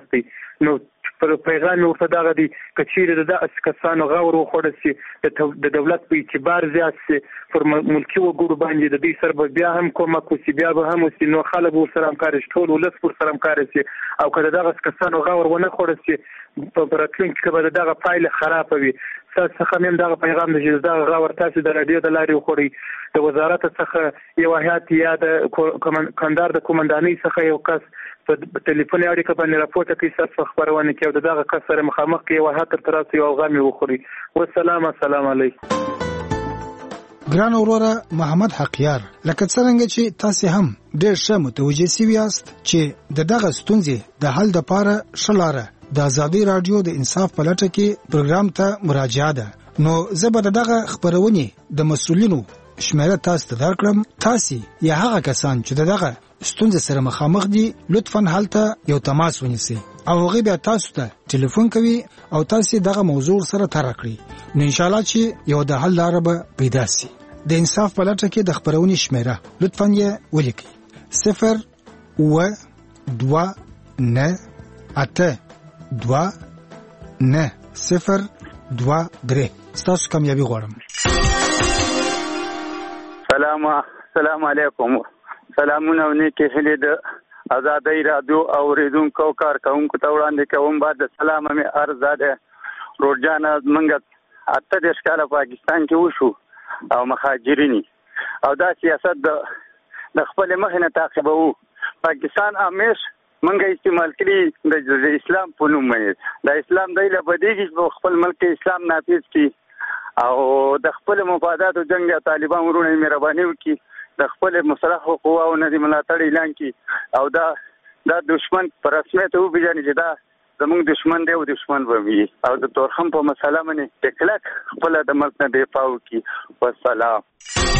ناست دی. نو پیغام ورته دغه دی که چیرې د دغه کسانو غور وخوړل شي د دولت په اعتبار زیات شي پر ملکي وګړو باندې د دې سره به بیا هم کومک وشي بیا به هم وشي نو خلک به ورسره همکاري شي ټول ولس به ورسره همکاري شي او که د دغه کسانو غور ونه خوړل شي په راتلونکي کې به د دغه پایلې خرابه وي. ستاسو څخه مې دغه پیغام دی چې دغه غور تاسو د راډیو د لارې وخوړئ د وزارت څخه یو هیات یا د کندهار د قومندانۍ څخه یو کس په ټلیفون اړیکه باندې راپورته کوي تاسو خبرونه کوي او دغه کس سره مخامخ کې یو هات تر تاسو یو غامي وخوري. والسلام السلام علیکم. ګران وروره محمد حقیار لکه څنګه چې تاسو هم ډېر ښه متوجه شوي یاست چې دغه ستونزې د حل لپاره شلاره د ازادي رادیو د انصاف په لټه کې پروګرام ته مراجعه ده. نو زه به دغه خبرونه د مسؤلینو شمیره تاسو ته درکړم. تاسو یا هغه کسان چې دغه ستونزې سره مخامخ دي لطفاً هلته یو تماس ونیسئ او هغه بیا تاسو ته ټلیفون کوي او تاسو دغه موضوع سره طرح کړئ. نو ان شاء الله چې یو د حل لاره به پیدا شي. د انصاف په لټه کې د خبرونې شمیره لطفاً یې ولیکئ 022982023. ستاسو کامیابی غواړم. سلام علیکم. سلامونه او نیکې هیلې د ازادۍ رادیو اوریدونکو او کارکوونکو ته وړاندې کوم. بعد د سلام مې عرض ده روډجانه موږ 28 کاله پاکستان کې وشو او مهاجرینی او دا سیاست د خپل مخې نه تعقیبوو. پاکستان همیش منګه استعمال کړي د اسلام په نوم باندې د اسلام د لبدیږي په خپل ملک اسلام نافذ کړي او د خپل مفادات او جنگ طالبان ورونه مهرباني وکړي د خپل مسلح قواو نه د ملاتړ اعلان کړي او دا دشمن پر رسمیت وبېژني چې دا زموږ دشمن دی او دشمن به وي او د تورخم په مسله باندې ټکلک خپل د ملک نه دفاع وکړي. والسلام.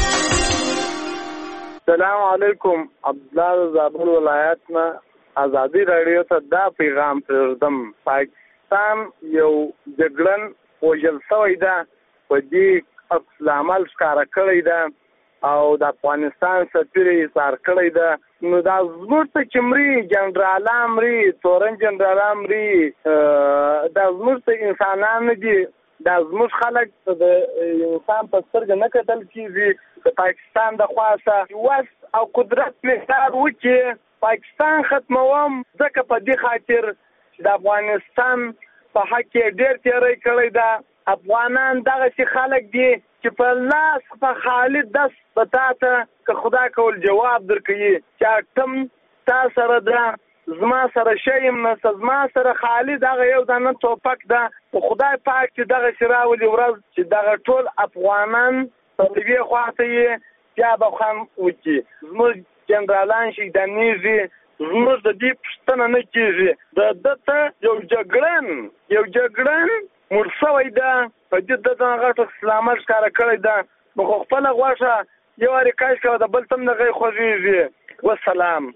السلام علیکم. عبدالله زابل ولایت نه ازادي رادیو ته دا پیغام پرېږدم. پاکستان یو جګړن وژل شوی ده په دې عکس العمل ښکاره کړی ده او د افغانستان سفیر یې ایثار کړی ده. نو دا زموږ ته چې مري جنرالان مري تورن جنرالان مري دا زموږ ته انسانان نه دي. دا زموږ خلک د انسان په سترګه نه کتل کېږي. د پاکستان د خواڅه وس او قدرت پرېښار وکړي پاکستان ختموم ځکه په دې خاطر چې د افغانستان په حق کې ډېر تیری کړی ده. افغانان دغسې خلک دي چې په لاس په خالي دست به تا ته که خدا کول جواب درکوي چې اټم تا سره ده زما سره شی یم نسته زما سره خالي دغه یو دانه توپک ده. په خدای پاک چې دغسې راولي ورځ چې دغه ټول افغانان په یوې خواته یې بیا به خوند وکړي. زموږ جنرالان شهیدانېږي زموږ د دې پوښتنه نه کېږي. د ده ته یو جګړن مړ شوی ده په دې د دغه غټ اسلامت ښکاره کړی ده. نو خو خپله غوښه یو وارې کش کوه د بل تم دغه یې خوږېږي. والسلام.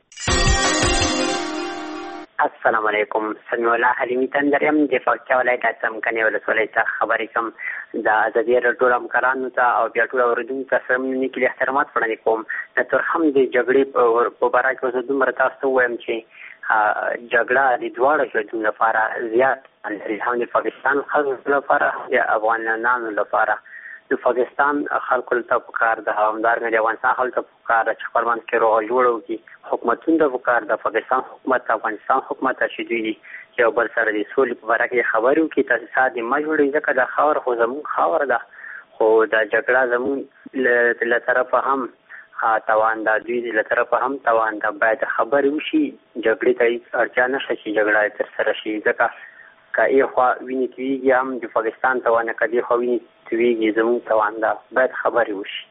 السلام علیکم. سمیع الله حلیمی تندریم د پکتیا ولایت څمکني ولسوالۍ څخه خبرې کوم. د ازادي راډیو همکارانو ته او بیا ټولو اورېدونکو ته سره مې نیکې احترامات وړاندې کوم. د تورخم د جګړې په باره کې زه دومره تاسو ته ووایم چې جګړه د دواړو هېوادونو لپاره زیات لري، هم د پاکستان خلکو لپاره هم د افغانانو لپاره. د پاکستان خلکو ته پکار ده همدارنګه د افغانستان خلکو ته پکار ده چې خپل منځ کې روغه جوړه وکړي. حکومتونو ته پکار ده پاکستان حکومت ته افغانستان حکومت ته چې دوی یو بل سره د سولې په باره کې خبرې وکړي تاسیسات یې مه جوړوي ځکه دا خاوره خو زموږ خاوره ده خو دا جګړه زموږ له طرفه هم توان ده دوی له طرفه هم توان ده. باید خبرې وشي جګړې ته هېڅ اړتیا نشته چې جګړه ترسره شي ځکه که ایخوا وینې تویږي هم د پاکستان توان که دې خوا وینې تویږي زموږ توان ده. باید خبرې وشي.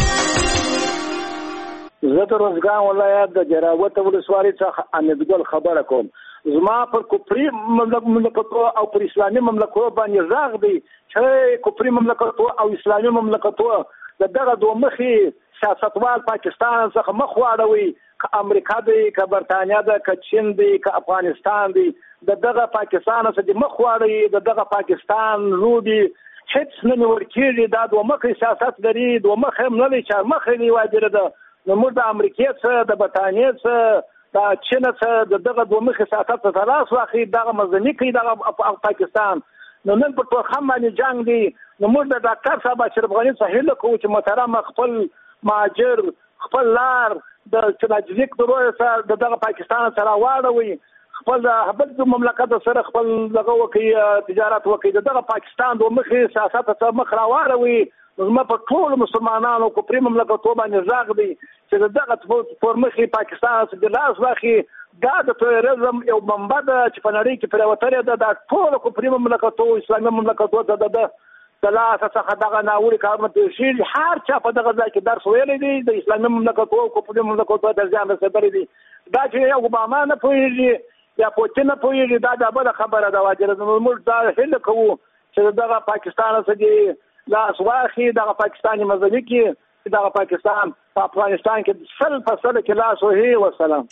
زه د روزګان ولایت د جراوت ولسوالۍ څخه امیدګل خبره کوم. زما پر کفري مملکتو او پر اسلامي مملکتو باندې غږ دی چې کفري مملکتو او اسلامي مملکتو د دغه دوه مخې سیاستوال پاکستان څخه مخ واړوي که امریکا دی که برطانیه ده که چین دی که افغانستان دی د دغه پاکستان څخه مخ واړوي د دغه پاکستان لوبي هیڅ نه نیول کېږي. دا دوه مخې سیاست لري دوه مخې هم نه لري چار مخې دی واجره ده. نو موږ د امریکې څخه د برطانیې څخه دا چین څخه دغه دوه مخه سیاست ته لاس واخلي دغه مزنی کوي دغه پاکستان نو نن په ټول خم باندې جنگ دی نو موږ د ډاکټر صاحب اشرف غنی څخه هیله کوو چې محترم خپل مهاجر خپل لار د چناجلیک دروازه سره دغه پاکستان سره واړوي خپل د مملکت سره خپل دغه وکي تجارت وکي دغه پاکستان دوه مخه سیاست ته مخ راوړوي نو په ټول مسلمانانو کو پرې مملکت باندې زاغ دی چې دغه فرمخي پاکستان څخه د لاس واخي دا د تروریزم یو منبع ده چې په نړۍ کې پرېوتلې ده د ټول کو پرې مملکت اسلامي مملکت ته د لاس څخه دغه ناوړي کارونه تیر شي هر چا په دغه ځای کې درس ویلی دی د اسلامي مملکت او کو پرې مملکت ته ځان رسېدلی دی دا چې یو اوباما نه پوهېږي یا پوتین نه پوهېږي دا د بله خبره ده واجره موږ دا هیله کوو چې دغه پاکستان څخه لاس واخی دغه پاکستاني مزلی کې دغه پاکستان په افغانستان کې سل فصل کې لاس وهي والسلام.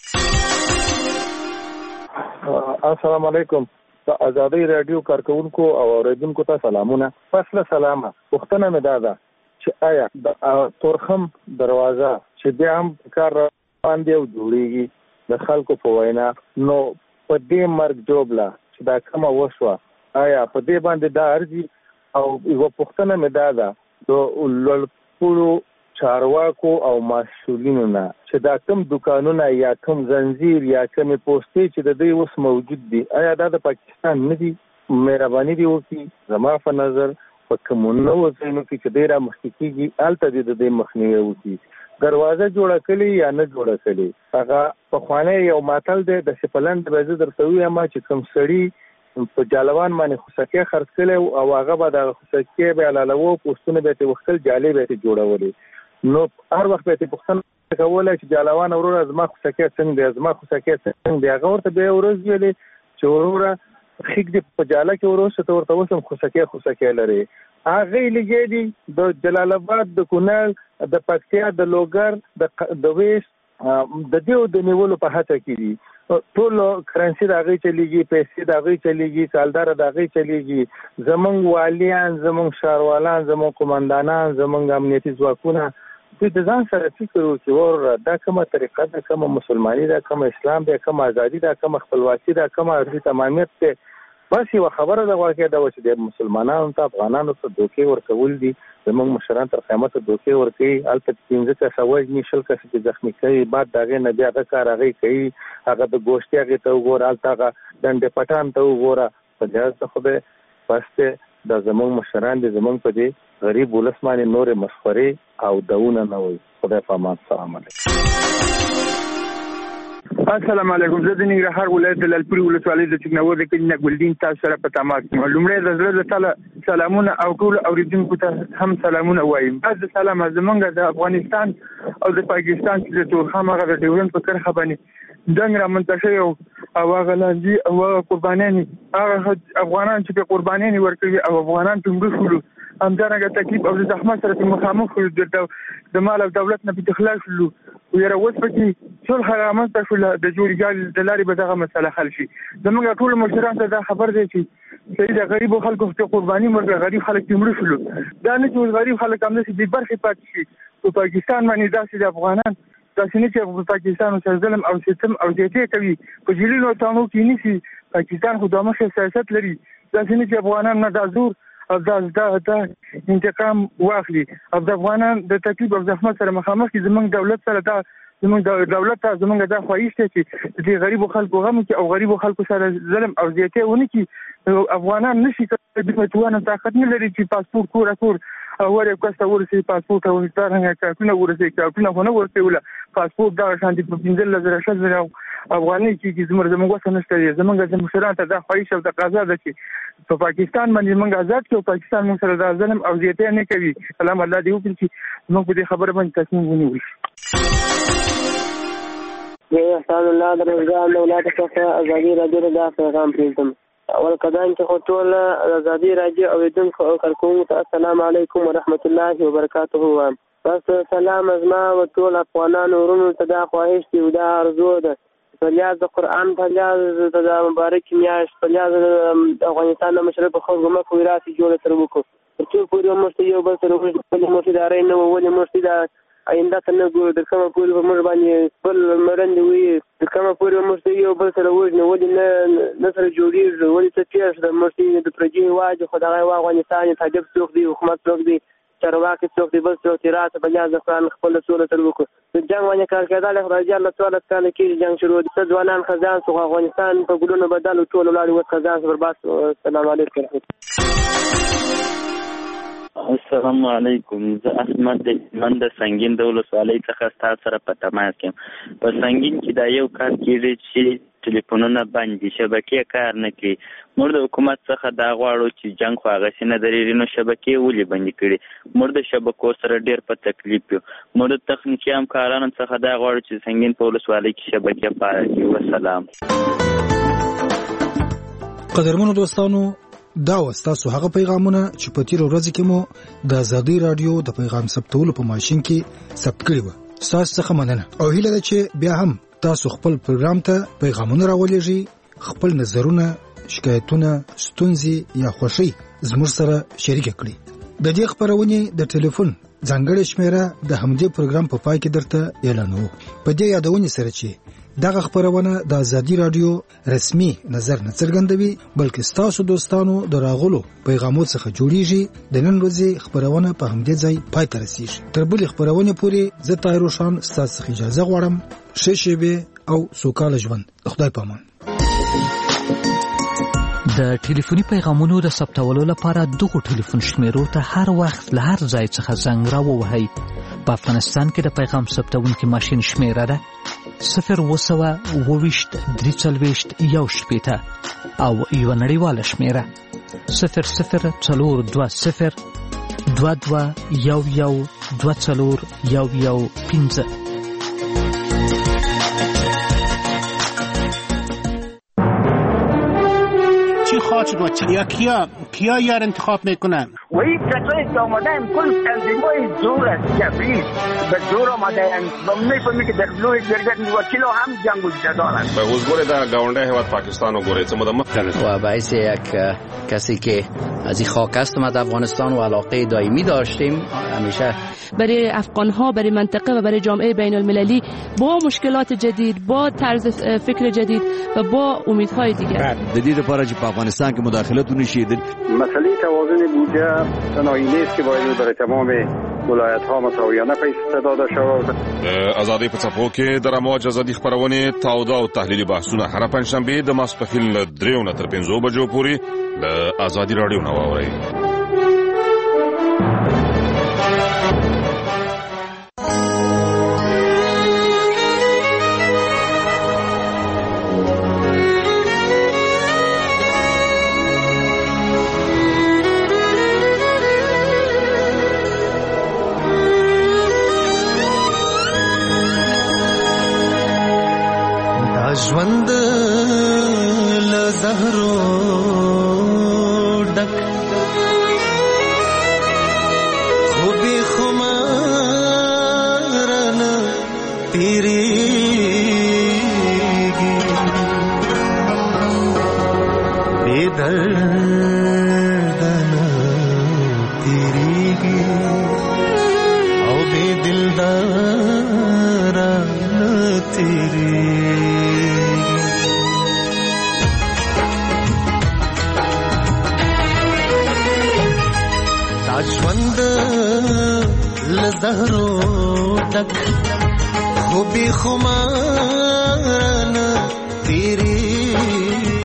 السلام علیکم. آزادی رادیو کارکونکو او اوریدونکو ته سلامونه. فاصله سلامه. پوښتنه مې دا ده چې آیا د تورخم دروازه چې بیا هم کار باندې او جوړیږي د خلکو په وینا نو په دې مرګ جوړلا چې دا کومه وشوه آیا په دې باندې دا ارزي او یو پوښتنه مې دا ده د لوړپوړو چارواکو او مسؤلینو نه چې دا کوم دکانونه یا کوم زنجیر یا کوم پوسټي چې د دې اوس موجود دي آیا دا د پاکستان نه دي مهرباني دی وکړي زما په نظر په کومونو وځینو کې چې ډیره مخکېږي الته د دې مخنیوي وکړي دروازه جوړه کړي یا نه جوړه کړي هغه په خوانه یو ماتل دی د سپلند به زه درته وایم چې کوم سړی په جالوان باندې خوسکه خرڅ کړي او هغه به د خوسکه به لاله پوسټونه به ته وختل جالب به ته جوړولې نو هر وخت به ته پوښتنه کوله چې جالوان اورور ازما خوسکه څنګه دی ازما خوسکه څنګه دی هغه ورته به ورځ ویلې چې اورور خېګ د په جاله کې ورسته ته ورته وسم خوسکه لري هغه لګي دي د جلال آباد د کونړ د پکتیا د لوګر د ویس د دیو د نیولو په هڅه کې دي ټول کرنسي د هغې چلیږي پیسې د هغې چلیږي کالدار د هغې چلیږي زمونږ والیان زمونږ ښاروالان زمونږ قمندانان زمونږ امنیتي ځواکونه دوی د ځان سره فکر وکړي ور دا کومه طریقه ده کومه مسلماني ده کومه اسلام ده کومه ازادي ده کومه خپلواکي ده کومه ارضي تمامیت ده بس یو خبره ده واقع ده چې د مسلمانانو ته افغانانو ته دوکې ورکول دي زمونږ مشران تر قیامت دوکې ورکوي هلته 15 کسه وژني 20 کسه چې زخمي کوي بعد د هغې نه بیا هغه کار هغې کوي هغه د ګوشتي هغې ته وګوره هلته هغه ډنډې پټان ته وګوره په جهاز د خدای بس دی دا زمونږ مشران دي زمونږ په دې غریب ولس باندې نورې مسخرې او دونه نه وایي خدای په امان. السلام علیکم. السلام علیکم. زه د ننګرهار ولایت د لعلپورې ولسوالۍ د چکنور د کلي نه ګلدین تاسو سره په تماس یم. لومړی د زړه د تله سلامونه او ټول اوریدونکو ته هم سلامونه وایم. بعد د سلام زمونږ د افغانستان او د پاکستان چې د تورخم هغه د ډیورنډ په کرښه باندې جنګ رامنځته شوی او هغه لانجې او هغه قربانیانې هغه افغانان چې په قربانیانې ورکوي او افغانان په مړه شولو همدارنګه تکلیف او د زحمت سره مخامخ شولو د مال او دولت نه په اخلاص شولو ویره اوس پکې صلح رامنځته شوله د جوړجال د لارې به دغه مسله حل شي. زموږ ټول مشران ته دا خبر دی چې صحیح د غریبو خلکو ته قرباني ورکړه غریب خلک پرې مړه شولو دا نه چې غریب خلک همداسې بې برخې پاتې شي په پاکستان باندې داسې د افغانان داسې نه چې په پاکستان سره ظلم او ستم او زیاتې کوي په جلیلو تانو کې نیسي پاکستان خو دوه مخې سیاست لري داسې نه چې افغانان نه دا زور او دا انتقام واخلي او د افغانان د تکلیف او زحمت سره مخامخ کې زمونږ دولت سره دا زمونږ دولت ته زمونږ دا خواهش دی چې د غریبو خلکو غم کې او غریبو خلکو سره ظلم او زیاتې ونه کړي افغانان نشي کولی د متوانه طاقت نه لري چې پاسپورت کور او ور یو کس ته ورسېږي پاسپورت او څنګه کارتونه ورسېږي کارتونه خو نه ورسېوله پاسپورت دغه شانتي په 15,000 افغانۍ کې زموږ وسه نشته دی. زموږ د مشرانو ته دا خواهش او تقاضا ده چې په پاکستان باندې موږ آزاد کړو پاکستان موږ سره د ظلم او زیاتې نه کوي. سلام الله دې وکړي چې موږ په دې خبره باندې تصمیم ونیول شي. زه احسان الله درزګان د ولایت څخه ازادي راډیو د پیغام پرېږدم. اول قدم کې خو ټول ازادي راډیو اوریدونکو او کارکوونکو ته السلام علیکم ورحمت الله وبرکاته وایم. بس سلام از ما و ټول افغانانو ورونو ته دا خواهش دی او دا ارزو ده په لیاز د قرآن په لیاز د مبارک میاشت په لیاز د افغانستان د مشرف خلکو مخ وراثي جوړه تر وکړو تر څو پورې موږ یو بل سره ولې موږ ادارې نه ولې موږ د آینده ته نه ګورو د کومه پورې موږ باندې خپل مرندې وي تر کومه پورې موږ ته یو بل سره وژني ولې نه سره جوړېږو ولې څه تېر شو موږ ته د پردي هېواد خو دغه افغانستان یې طالب څوک دی حکومت څوک دی چارواکي څوک دی بل څوک دی راته بیا د قرآن خپله سوله تر وکړو د جنګ باندې کار کېدلی خدای جل 14 کاله کېږي جنګ شروع دي څه ځوانان خزان شو افغانستان په ګلونو بدل ټول ولاړې اوس خزان شو برباد السلام علیکم. السلام علیکم. زه احمد من د سنگین د ولسوالۍ څخه ستاسو سره په تماس یم. په سنگین کې دا یو کار کېږي چې ټلیفونونه بند دي، شبکې کار نه کوي. موږ د حکومت څخه دا غواړو چې جنګ خو هغسې نه درېږي نو شبکې ولې بندې کړي. موږ د شبکو سره ډېر په تکلیف یو. موږ د تخنیکي همکارانو څخه دا غواړو چې سنگین په ولسوالۍ کې شبکې فعاله کړي. وسلام. قدرمنو دوستانو، دا وستاسو هغه پیغامونه چې په تیر ورځ کې مو د آزادۍ رادیو د پیغام ثبتولو په ماشين کې ثبت کړی و. تاسو څخه مننه او هیله ده چې بیا هم تاسو خپل پروګرام ته پیغامونه راولېږئ، خپل نظرونه، شکایتونه، ستونزې یا خوښي زموږ سره شریک کړئ. د دې خبرونې د ټلیفون ځانګړې شمیره د همدې پروګرام په پای کې درته اعلانوو. په دې یادونه سره چې دغه خبرونه د آزادۍ رادیو رسمي نظر نه څرګندوي بلکې ستاسو دوستانو د راغلو پیغامو څخه جوړیږي. د نن ورځې خبرونه په همدې ځای پای ته رسیږي. تر بلې خبرونې پورې زه طاهر روشان ستاسو څخه اجازه غواړم. ښې شېبې او سوکاله ژوند. خدای پامان. د ټلیفوني پیغامونو د ثبتولو لپاره دغه ټلیفون شمیرو ته هر وخت له هر ځای څخه زنګ راووهئ. په افغانستان کې د پیغام ثبتونکي ماشین شمیره ده 020 340 1 او یو نړیواله شمیره 00 22 11 24 15. خواهد شد یا کیا یار انتخاب میکنن؟ وی کسایی که آمده هم کل تنظیمای زور است جبری به زور آمده هم و میفهمی که در بلوی جرگت وکیل هم جنگ و جدال است. به حضور در گاونده هواد پاکستان و گوره چه مدام و باعث یک کسی که از این خاک است ما در افغانستان و علاقه دائمی داشتیم همیشه برای افغان‌ها، برای منطقه و برای جامعه بین المللی با مشکلات جدید، با طرز فکر جدید و با امیدهای دیگر. جدید لپاره چې په افغانستان کې مداخلت ونشي. مسئله توازن بودجه تنهایی نیست که باید برای تمام ولایت‌ها مساویانه پیش داده شود. آزادی په څپو کې د رموج ازادي خبرونه تاوده او تحلیلي بحثونه هر پنځشنبه د ماسپښین له 3 نه تر 5 بجو پورې د آزادي رادیو نه واورئ. ژوند له زهرو ډک خو بې خماره نه تېرېږي بې درده نه تېرېږي او بې دلداره نه تېرېږي. ژوند له زهرو ډک خو بې خماره نه تېرېږي